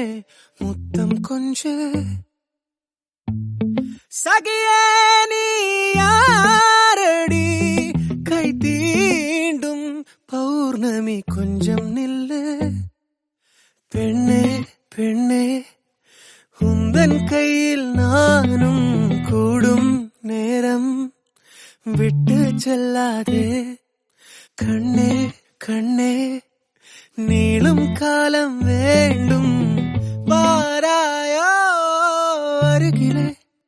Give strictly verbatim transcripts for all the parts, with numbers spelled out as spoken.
முத்தம் கொஞ்சு சகியே நீ யாரடி கை தீண்டும் பௌர்ணமி கொஞ்சம் நில்லு பெண்ணே பெண்ணே உந்தன் கையில் நானும் கூடும் நேரம் விட்டு செல்லாதே கண்ணே கண்ணே நீளும் காலம் வேண்டும் வாராயோ அருகிலே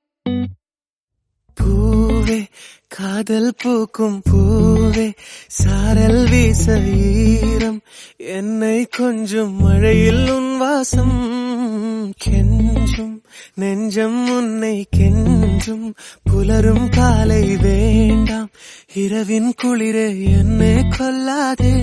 பூவே காதல் பூக்கும் பூவே சாரல் வீச ஈரம் என்னை கொஞ்சம் மழையில் உன் வாசம் கெஞ்சும் நெஞ்சம் உன்னை கெஞ்சும் புலரும் காலை வேண்டாம் இரவின் குளிரே என்னை கொல்லாதே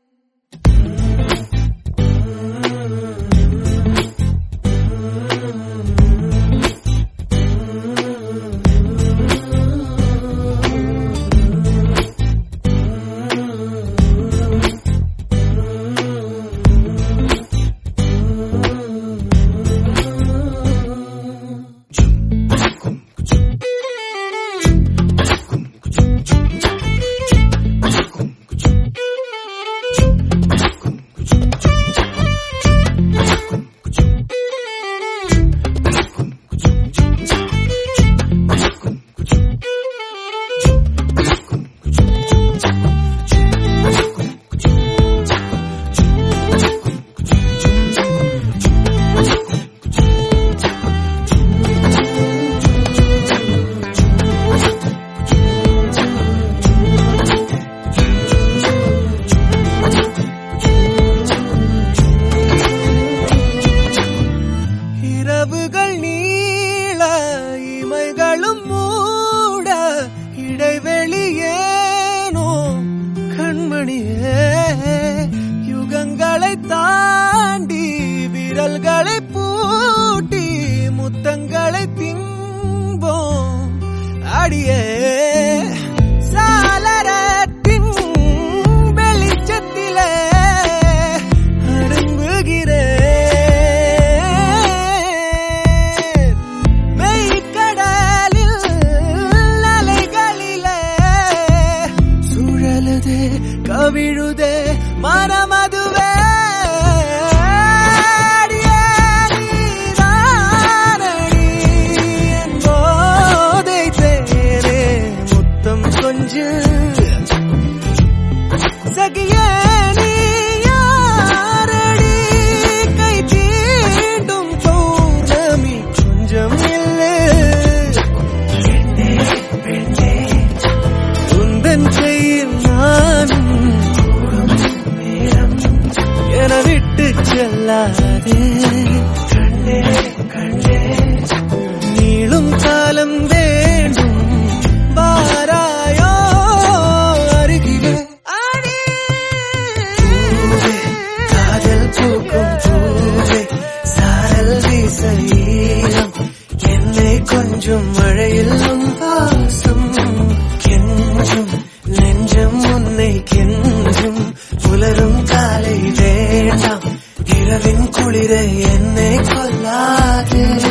யுகங்களை தாண்டி விரல்களை பூட்டி முத்தங்களை திம்போம் அடியே சாளரத்தின் வெளிச்சத்திலே அடங்குகிறேன் மெய்க்கடலில் அலைகளிலே சுழலுதே கவிழுதே மனமதுவே போதை தேரே முத்தம் கொஞ்சு சகியே நீ யாரடி கை தீண்டும் பௌர்ணமி கொஞ்சம் இல்லை உந்தன் கையில் நானும் என விட்டு செல்லாதே கண்ணே கண்ணே நீளும் காலம் வேண்டும் வாராயோ அருகிலே காதல் பூக்கும் பூவே சாரல் வீச ஈரம் என்னை கொஞ்சம் மழையில் உன் வாசம் கெஞ்சும் நெஞ்சம் உன்னை கெஞ்சும் புலரும் காலை வேண்டாம் இரவின் குளிரை என்னை கொல்லாதே